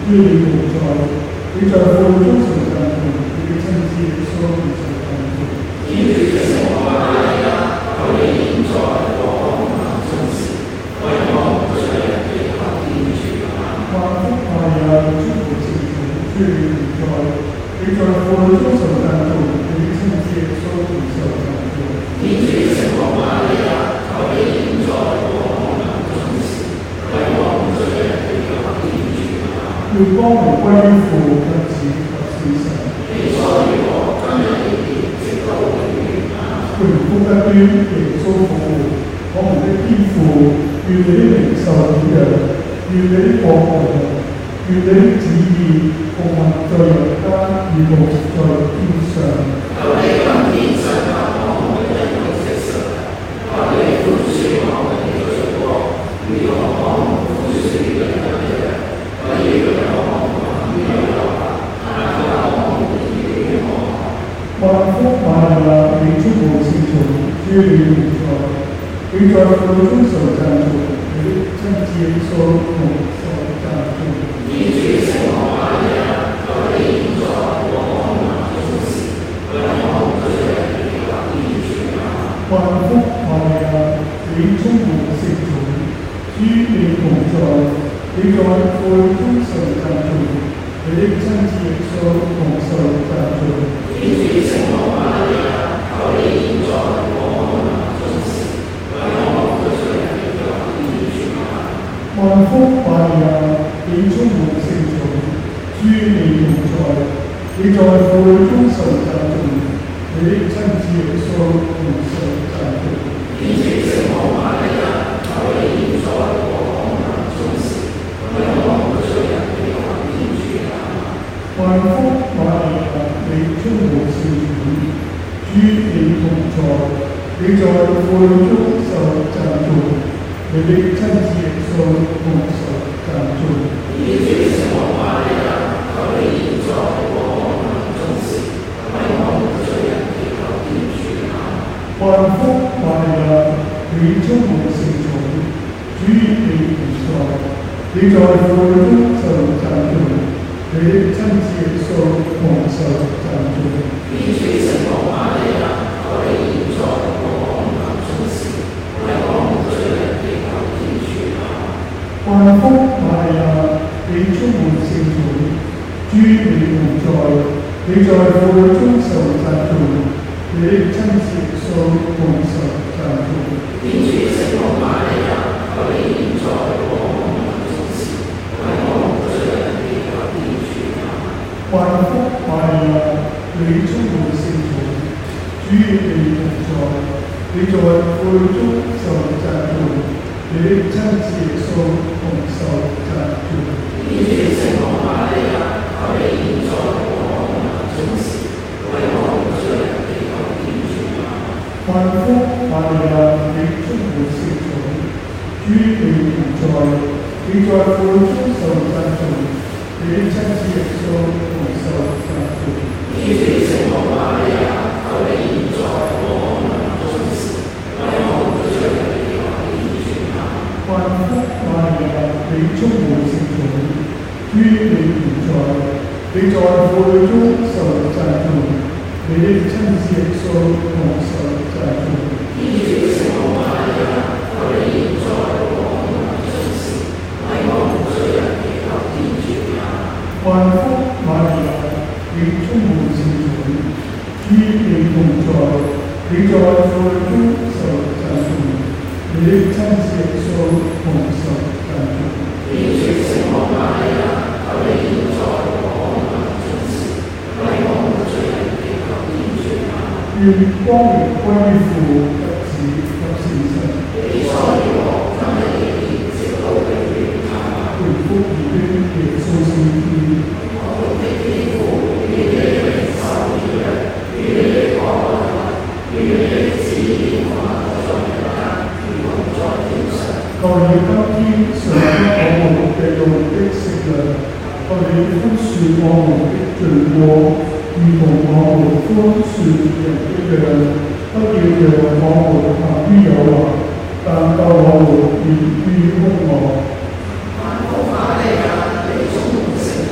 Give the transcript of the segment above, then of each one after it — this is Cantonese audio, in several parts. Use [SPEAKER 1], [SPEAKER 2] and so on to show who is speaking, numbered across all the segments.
[SPEAKER 1] 與你同在，你在父中受讚頌，你的親子耶穌受讚頌。
[SPEAKER 2] 天主的聖母瑪利亞，求你現在和我們臨終時，為我們罪人祈求天主。
[SPEAKER 1] 萬福瑪利亞，祝福聖主，與你同在，你在父中受讚頌，你的親子耶穌受讚頌。
[SPEAKER 2] 天主的聖母瑪利亞，求你現在和我們臨終時，為我們罪人祈求天主。
[SPEAKER 1] 願光榮歸於父及子及聖神。
[SPEAKER 2] 起初如何，今日亦然，直到永遠。
[SPEAKER 1] 榮福不端，耶穌復活，我們的天父，願你的名受顯揚，願你的國來臨，願你的旨意奉行在人間，如同在天上。
[SPEAKER 2] 求你今天賜給我們日用的食糧，求你寬恕我們的罪過，如同我們寬恕別人一樣，不要讓我們陷於誘惑，但救我們於惡。
[SPEAKER 1] 萬福瑪利亞，你充滿聖寵，主與你同在，你在父中受讚頌，你的親子耶穌同受讚頌。
[SPEAKER 2] 天主聖母瑪利亞，求你現在和我們臨終時，為我們罪人祈求天主。
[SPEAKER 1] 萬福瑪利亞，你充滿聖寵，主與你同在，你在父中受讚頌，你的親子耶穌同受讚頌。
[SPEAKER 2] 天主聖母瑪利亞，求你現在和我們臨終時，為我們罪人祈求天主。
[SPEAKER 1] 萬福瑪利亞，你充滿聖寵，主與你同在，你在父中受讚頌，你的親子耶穌同受讚頌。
[SPEAKER 2] 天主聖母瑪利亞，求你現在和我們臨終時，為我們罪人祈求天主。
[SPEAKER 1] 萬福瑪利亞，你充滿聖寵，主與你同在，你在父中受讚頌，你的親子耶穌同受讚頌。
[SPEAKER 2] 天主聖母瑪利亞，求你現在和我們臨終時，為我們罪人祈求天主。
[SPEAKER 1] 萬福瑪利亞，你充滿聖寵，主與你同在，你在父中受讚頌，你的親子耶穌同受讚頌。
[SPEAKER 2] 天主聖母瑪利亞，求你現在和我們臨終時，為我們罪人祈求天主。
[SPEAKER 1] 萬福瑪利亞，你充滿聖寵，主與你同在，你在父中受讚頌，你的親子耶穌同受讚頌。
[SPEAKER 2] 天主聖母瑪利亞，求你現在和我們臨終時，為我們罪人祈求天主。
[SPEAKER 1] 萬福瑪利亞，你充滿聖寵，主與你同在，你在父中受讚頌，你的親子耶穌同受讚頌。
[SPEAKER 2] 天主聖母瑪利亞，求你現在和我們臨終時，為我們罪人祈求天主。
[SPEAKER 1] 萬福瑪利亞，你充滿聖寵，主與你同在，你在父中受讚頌，你的親子耶穌同受讚頌。
[SPEAKER 2] 天主聖母瑪利亞，求你現在和我們臨終時，為我們罪人祈求天主。
[SPEAKER 1] 萬福瑪利亞，你充滿聖寵，主與你同在，你在父中受讚頌，你的親子耶穌同受讚頌。
[SPEAKER 2] 天主聖母瑪利亞，求你現在和我們臨終時，為我們罪人祈求天主。
[SPEAKER 1] 萬福瑪利亞，你充滿聖寵，主與你同在，你在父中受讚頌，你的親子耶穌同受讚頌。
[SPEAKER 2] 天主聖母瑪利亞，求你現在和我們臨終時，為我們罪人祈求天主。
[SPEAKER 1] 願光榮歸於父及子及聖神。
[SPEAKER 2] 起初如何，今日亦然，直到永遠。
[SPEAKER 1] 榮福與尊耶穌聖天。
[SPEAKER 2] 我們的天父，願你的名受顯揚，願你的國來臨，願你的旨意行在人間，如同在天上。
[SPEAKER 1] 求你今天常給我們日用的食糧，求你寬恕我們的罪過，如同我們寬恕人一樣，不要讓我們陷於誘惑，但救我們免於兇惡。
[SPEAKER 2] 萬福瑪利亞，你充滿聖寵，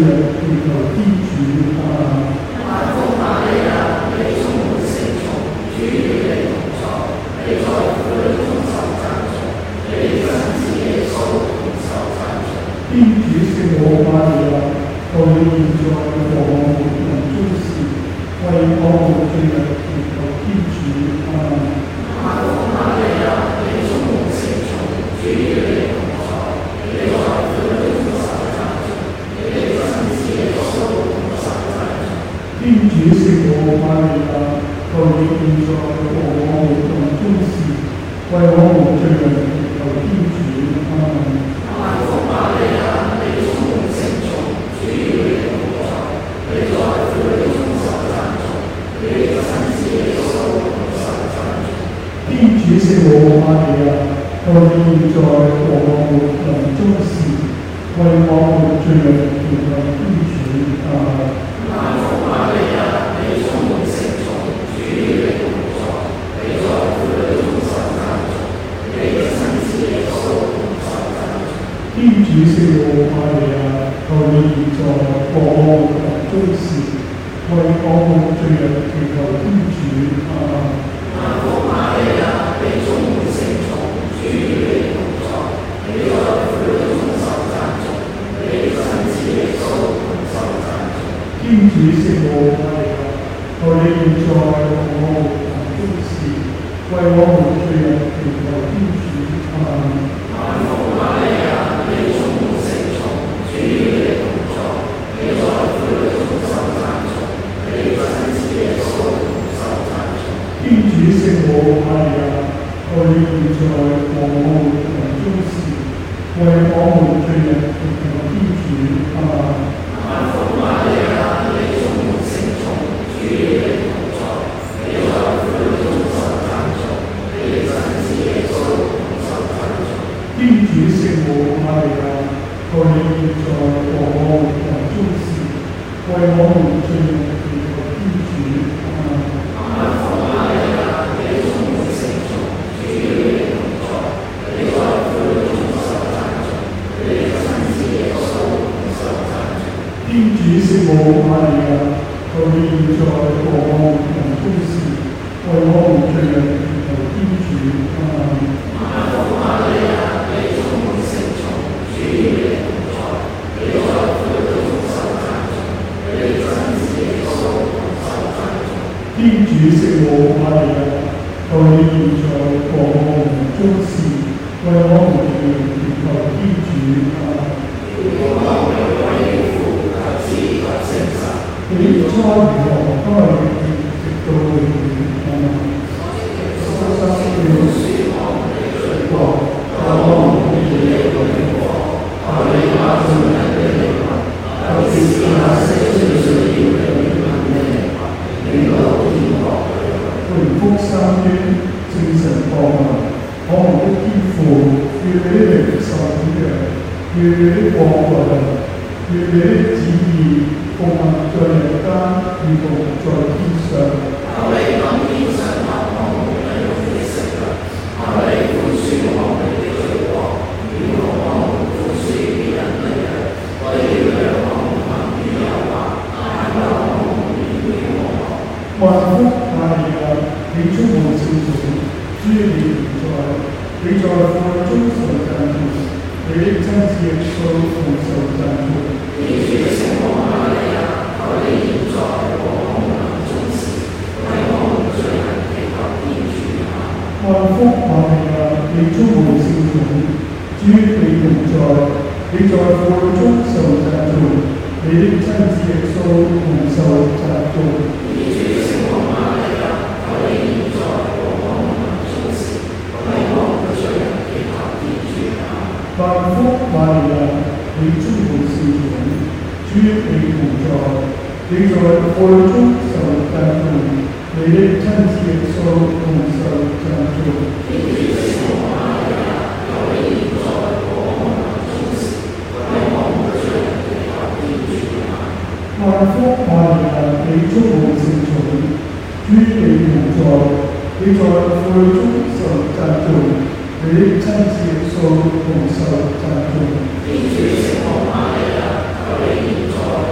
[SPEAKER 1] 祈求天主。阿們。
[SPEAKER 2] 萬福瑪利亞，你充滿聖寵，主與你同在，你在婦女中受讚頌，你的親子耶穌同受讚頌。
[SPEAKER 1] 天主聖母瑪利亞，求你現在和我們臨終時，為我們罪人祈求天主。阿們。
[SPEAKER 2] 萬福瑪利亞，你充滿聖寵，主與你同在，你在婦女中受讚頌，你的親子耶穌同受讚頌。
[SPEAKER 1] 天主聖母瑪利亞，求你現在和我們臨終時，為我們罪人祈求天主。阿們。
[SPEAKER 2] 萬福瑪利亞，你充滿聖寵，主與你同在，你在婦女中受讚頌，你的親子耶穌同受讚頌。
[SPEAKER 1] 天主聖母瑪利亞，求你現在和我們臨終時，為我們罪人祈求天主。阿們。
[SPEAKER 2] 萬福瑪利亞，你充滿聖寵，主與你同在，你在婦女中受讚頌，你的親子耶穌同受讚頌。
[SPEAKER 1] 天主聖母瑪利亞，求你現在和我們臨終時，為我們罪人祈求天主。阿們。
[SPEAKER 2] 萬福瑪利亞，你充滿聖寵，主與你同在，你在婦女中受讚頌，你的親子耶穌同受讚頌。
[SPEAKER 1] 天主聖母瑪利亞，求你現在和我們臨終時，為我們罪人祈求天主。阿們。
[SPEAKER 2] 萬福瑪利亞，你充滿聖寵，主與你同在，你在婦女中受讚頌，你的親子耶穌同受讚頌。
[SPEAKER 1] 天主聖母瑪利亞，求你現在和我們臨終時，為我們罪人祈求天主。阿們。
[SPEAKER 2] 萬福瑪利亞，你充滿聖寵，主與你同在，你在婦女中受讚頌，你的親子耶穌同受讚頌。
[SPEAKER 1] 天主聖母瑪利亞，求你現在和我們臨終時，為我們罪人祈求天主。阿們。
[SPEAKER 2] 萬福瑪利亞，你充滿聖寵，主與你同在，你在婦女中受讚頌，你的親子耶穌同受讚頌。
[SPEAKER 1] 天主聖母瑪利亞，求你現在和我們臨終時，為我們罪人祈求天主。阿們。
[SPEAKER 2] 萬福瑪利亞，你充滿聖寵，主與你同在，你在婦女中受讚頌，你的親子耶穌同受讚頌。
[SPEAKER 1] 天主聖母瑪利亞，求你現在和我們臨終時，為我們罪人祈求天主。阿們。
[SPEAKER 2] 願光榮歸於父及子及聖神，
[SPEAKER 1] 起初如何，都係永遠，直到永遠。阿們。
[SPEAKER 2] 我恕我們的罪過，救我們脫離惡果，求你把眾人的靈魂，特別是那些最需要你憐憫的靈魂，領到天國去。
[SPEAKER 1] 榮福三端，聖神降臨，我們的天父，願你的名受顯揚，願你的國來臨，願你的旨意奉行在人間，如同在天上。
[SPEAKER 2] 求你今天賜給我們日用的食糧，求你寬恕我們的罪過，如同我們寬恕別人的人，不要讓我們陷於誘惑，但救我們免於惡惡。
[SPEAKER 1] 萬福瑪利亞，你充滿聖寵，主與你同在，你在婦女中受讚頌，你的親子耶穌同受讚頌。
[SPEAKER 2] 天主聖母瑪利亞，求你現在和我們臨終時，為我們罪人祈求天主。
[SPEAKER 1] 萬福瑪利亞，你充滿聖寵，主與你同在，你在婦女中受讚頌，你的親子耶穌同受讚頌。
[SPEAKER 2] 天主聖母瑪利亞，求你現在和我們臨終時，為我們罪人祈求天主。
[SPEAKER 1] 萬福瑪利亞，你充滿聖寵，主與你同在，你在婦女中受讚頌，你的親子耶穌同受讚頌。
[SPEAKER 2] 天主聖母瑪利亞，求你現在和我們臨終時，為我們罪人祈求天主。
[SPEAKER 1] 萬福瑪利亞，你充滿聖寵，主與你同在，你在婦女中受讚頌，你的親子耶穌同受讚頌。
[SPEAKER 2] 天主聖母瑪利亞，求你現在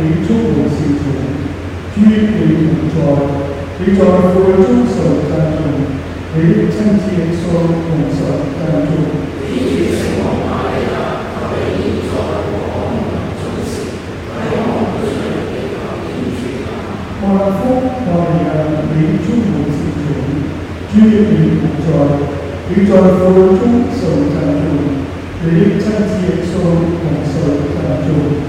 [SPEAKER 1] 你充滿聖寵，主你同在，你在父愛中受讚頌，你的親子耶穌同受讚頌。萬福瑪利亞，你充滿聖寵，主你同在，你在父愛中受讚頌，你的親子耶穌同受讚頌。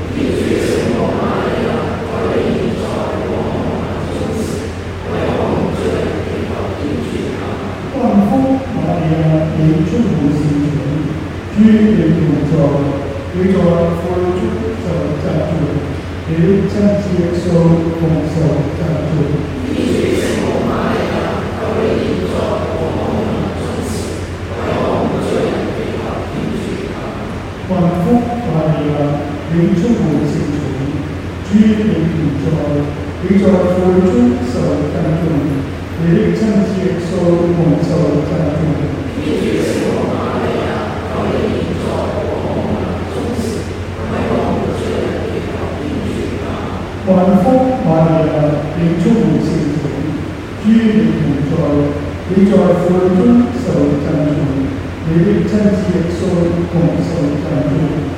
[SPEAKER 1] 萬福瑪利亞，你充滿聖寵，主你同在，你在父愛中受讚頌，你的親子耶穌同受讚頌。萬福瑪利亞，你充滿聖寵，主你同在，你在父愛中受讚頌，你的親子耶穌同受讚頌。萬福瑪利亞，你充滿聖寵，主你同在，你在父愛中受讚頌，你的親子耶穌同受讚頌。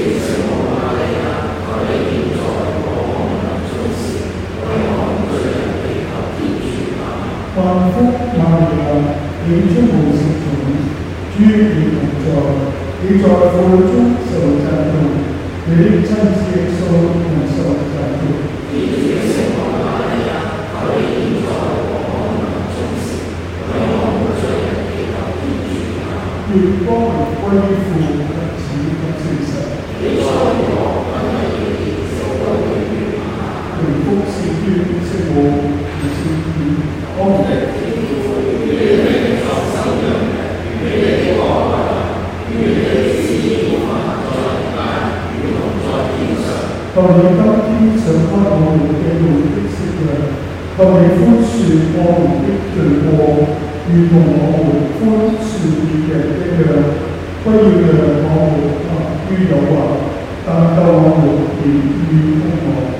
[SPEAKER 1] 萬福瑪利亞，你充滿聖寵，主你同在，你在父愛中受讚頌，你的親子耶穌同受讚頌。願光榮歸於父及子及聖神。榮福是於聖母同聖子。阿門。求你今天賞給我們嘅用的食糧，求你寬恕我們的罪過，如同我們寬恕別人一樣。不要讓我們陷於誘惑，但救我們免於兇惡。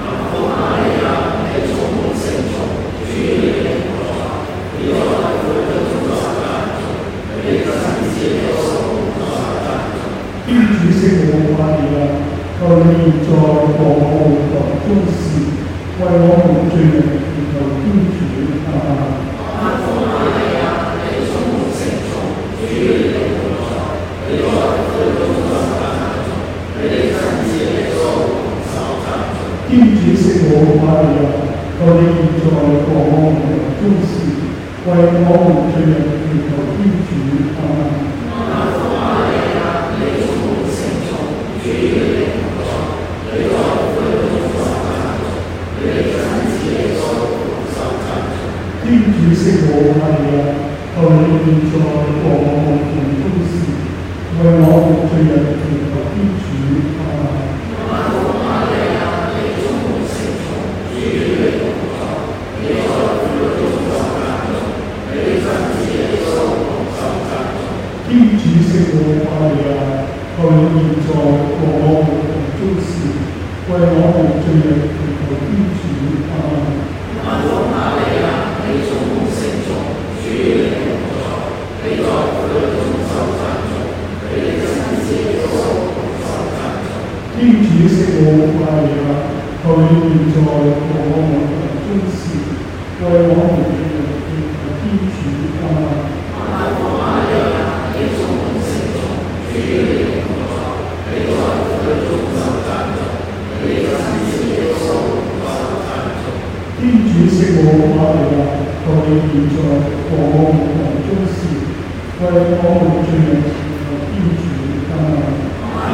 [SPEAKER 1] 天主聖母瑪利亞，求你現在和我們臨終時，為我們罪人祈求天主。阿們。天主聖母瑪利亞，求你現在和我們臨終時，為我們罪人祈求天主。阿們。天主聖母瑪利亞，求你現在和我們臨終時，為我們罪人祈求天主。阿們。天主聖母瑪利亞，求你現在和我們臨終時，為我們罪人祈求天主。阿們。天主聖母瑪利亞，求你現在和我們臨終時，為我們罪人祈求天主。阿們。天主聖母瑪利亞，求你現在和我們臨終時，為我們罪人祈求天主。阿們。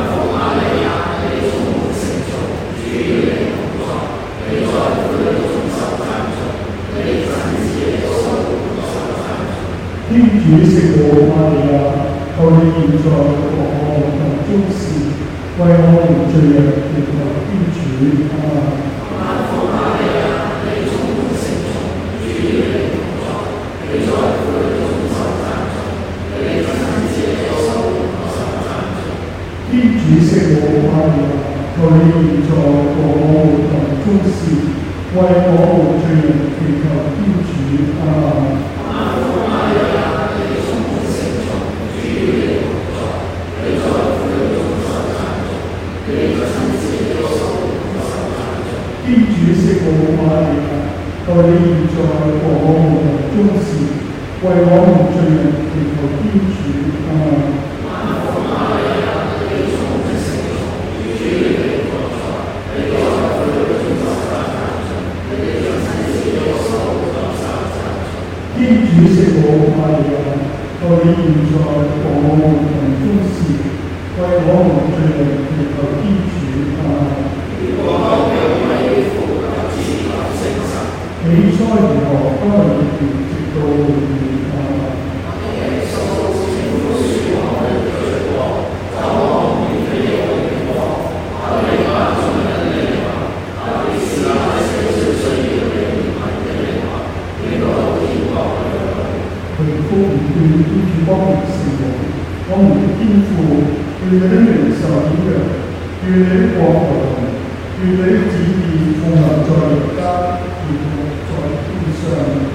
[SPEAKER 1] 天主聖母瑪利亞，求你現在和我們臨終時，為我們罪人祈求天主。阿們。天主聖母瑪利亞， 求你現在和我們同中時，為我們罪人祈求天主。阿們。天主聖母瑪利亞，求你現在和我們同中時，為我們罪人祈求天主。阿們。天主聖母瑪利亞，求你現在和我們同中時，為我們罪人祈求天主。阿們。起初如何，不能逆轉，直到永遠。阿們。願天主幫助聖母，我們的天父，願你的名受顯揚，願你的國來臨，願你的旨意奉行在人間，如同在天上。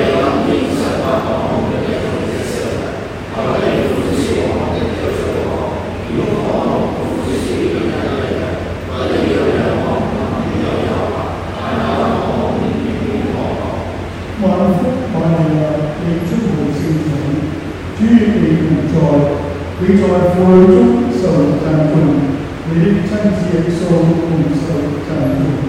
[SPEAKER 1] 萬福瑪利亞，你充滿聖寵，主與你同在，你在婦女中受讚頌，你的親子耶穌同受讚頌。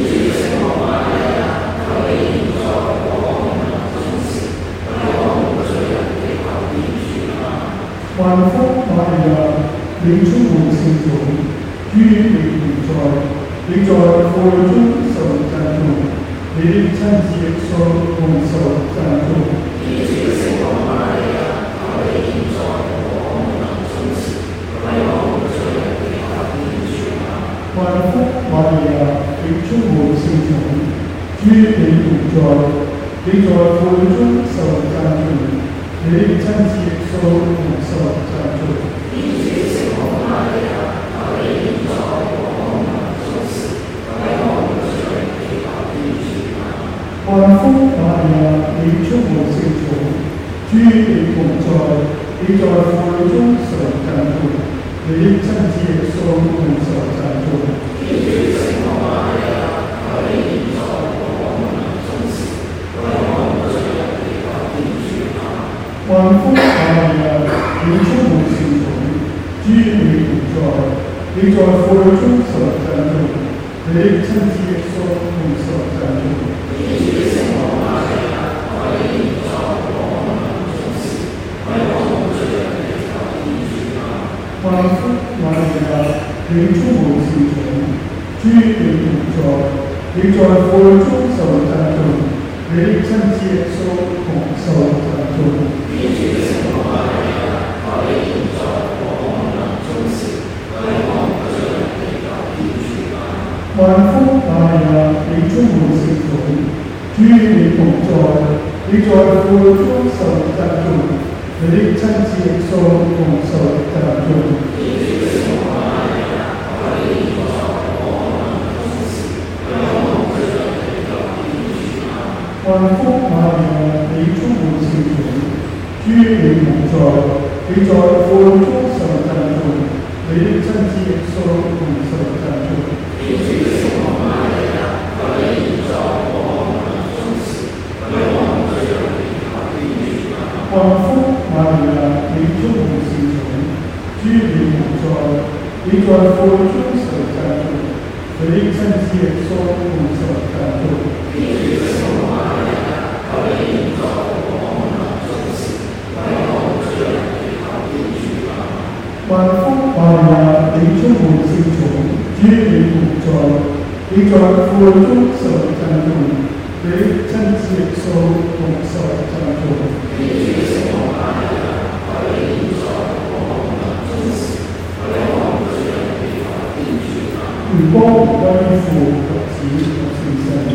[SPEAKER 1] 萬福瑪利亞，你充滿聖寵，主與你同在，你在婦女中受讚頌。你的親子耶穌同受讚頌。萬福瑪利亞，你充滿聖寵，主與你同在，你在婦女中受讚頌，你的親子耶穌同受讚頌。萬福瑪利亞，你充滿聖寵，主與你同在，你在婦女中受讚頌，你的親子耶穌同受讚頌。萬福瑪利亞，你充滿聖寵，主與你同在，你在婦女中受讚頌，你的親子耶穌同受讚頌。萬福瑪利亞，你充滿聖寵，主與你同在，你在婦女中受讚頌，你的親子耶穌同受讚頌。萬福瑪利亞，你充滿聖寵，主與你同在，你在婦女中受讚頌，你的親子耶穌同受讚頌。萬福瑪利亞，你充滿聖寵，主與你同在，你在婦女中受讚頌，你的親子耶穌同受讚頌。萬福瑪利亞，你充滿聖寵，主與你同在，你在婦女中受讚頌，你的親子耶穌同受讚頌。萬福瑪利亞，你充滿聖寵，主與你同在，你在婦女中受讚頌，你的親子耶穌同受讚頌。榮光榮歸於父及子及聖神。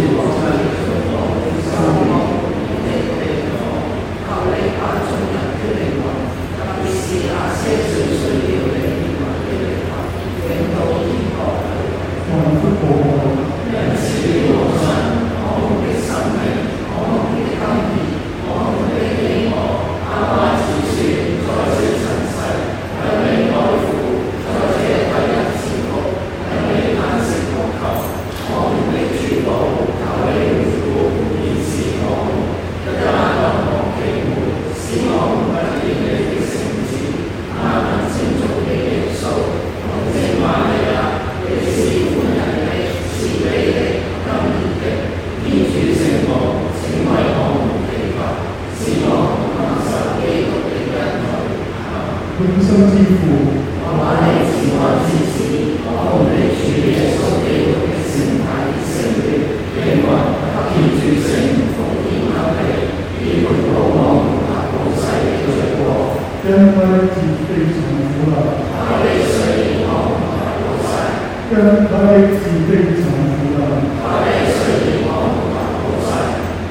[SPEAKER 2] 求你把眾人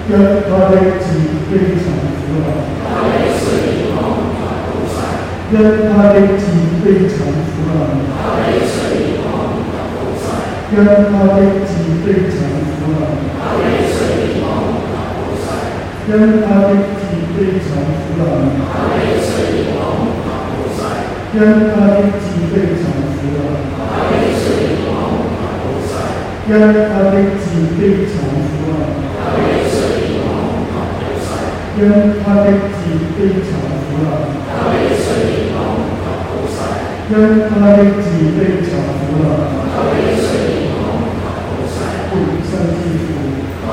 [SPEAKER 1] 因他的慈悲常苦难，因他的慈悲常苦难，因他的慈悲常苦难，因他的慈悲常苦難，因他的慈悲常苦難，因他的慈悲常苦難，因他的慈悲常苦難，因他的慈悲常苦難，本身之父。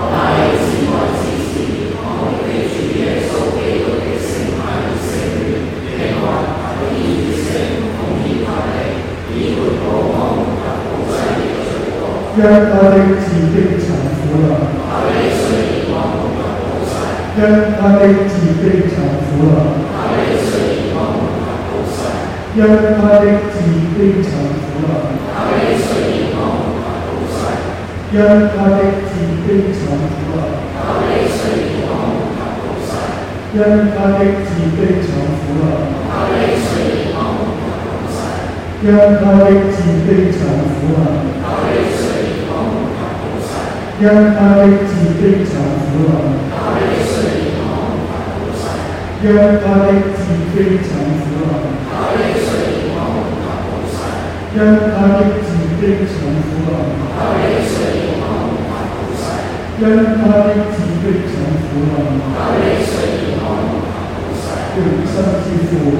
[SPEAKER 1] 因他的慈悲常苦難，因他的慈悲常苦難，因他的慈悲常苦難，因他的慈悲常苦難，因他的慈悲常苦難，因他的慈悲常苦難，因他的慈悲常苦難，因他的慈悲常苦難，因他的慈悲常苦難，因他的慈悲常苦難，永生之父。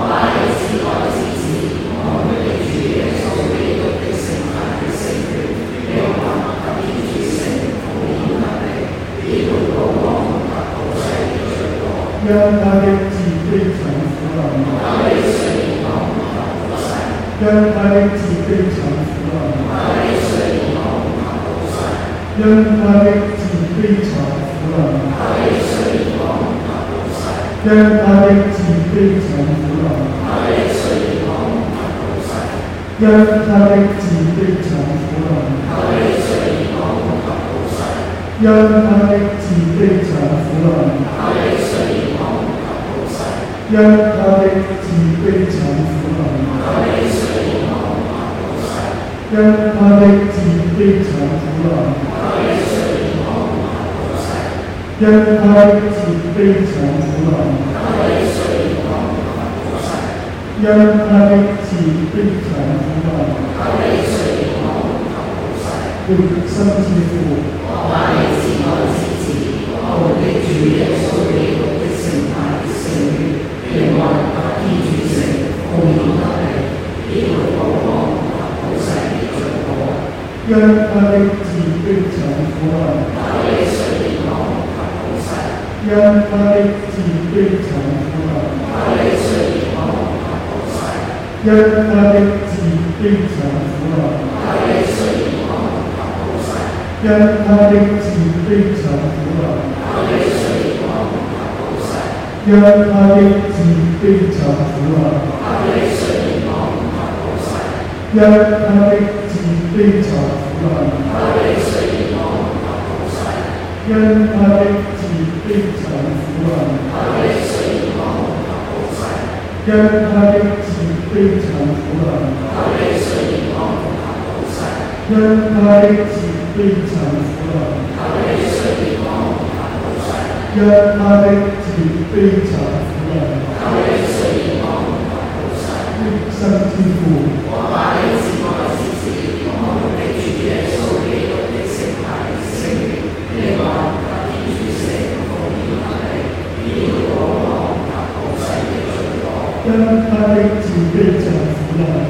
[SPEAKER 1] 因他的慈悲常苦難，因他的慈悲常苦難，因他的慈悲常苦難，因他的慈悲常苦難，因他的慈悲常苦難，因他的慈悲常苦難，因他的慈悲常苦難，因他的慈悲常苦難，因他的慈悲常苦難，因他的慈悲常苦難，永生之父。因他的慈悲常苦難，因他的慈悲常苦難，因他的慈悲常苦難，因他的慈悲常苦難，因他的慈悲常苦難，因他的慈悲常苦難，因他的慈悲常苦難，因他的慈悲常苦難，因他的慈悲常苦難，因他的慈悲常苦難，永生之父。因他的慈悲常苦難，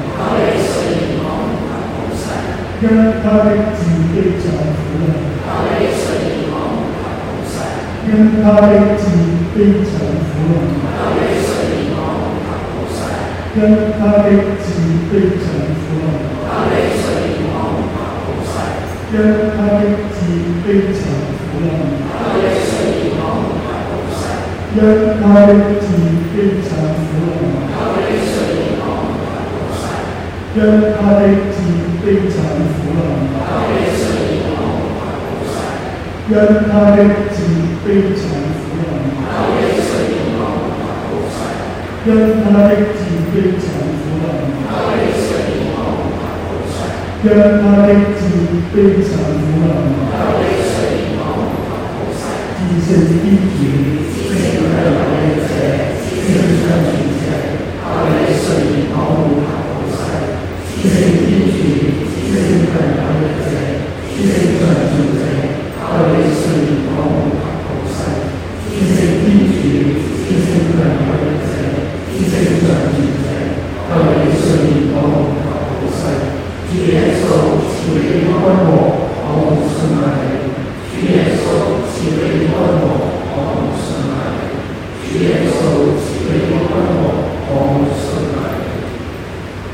[SPEAKER 1] 因他的慈悲常苦難，因他的慈悲常苦難，因他的慈悲常苦難，因他的慈悲常苦難，因他的慈悲常苦難，因他的慈悲常苦難， 因他的自悲慘苦難，因他的自悲慘苦難，因他的自悲慘苦難，至聖天主，聖人的者，聖上傳者，靠你垂憐我們求世，至聖天主，聖人的者，聖上傳者，靠你垂憐我們求世，至聖天主，聖人的者，聖上傳者，靠你垂憐我們求世，主耶穌，賜你君王，我們信賴。